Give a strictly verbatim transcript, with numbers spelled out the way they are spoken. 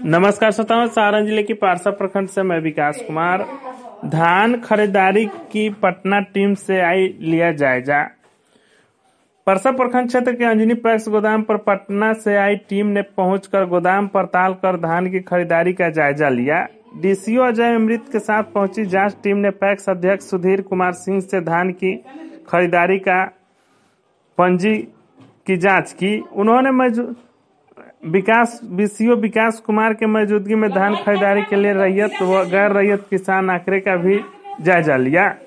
नमस्कार श्रोताओं, सारण जिले की पारसा प्रखंड से मैं विकास कुमार। धान खरीदारी की पटना टीम से आई लिया जायजा। परसा प्रखंड क्षेत्र के अंजनी पैक्स गोदाम पर पटना से आई टीम ने पहुंचकर गोदाम पड़ताल कर धान की खरीदारी का जायजा लिया। डीसीओ अजय अमृत के साथ पहुंची जांच टीम ने पैक्स अध्यक्ष सुधीर कुमार सिंह से धान की खरीदारी का पंजी की जांच की। उन्होंने विकास बीसीओ विकास कुमार के मौजूदगी में धान खरीदारी के लिए रैयत व गैर रैयत किसान आंकड़े का भी जायजा लिया।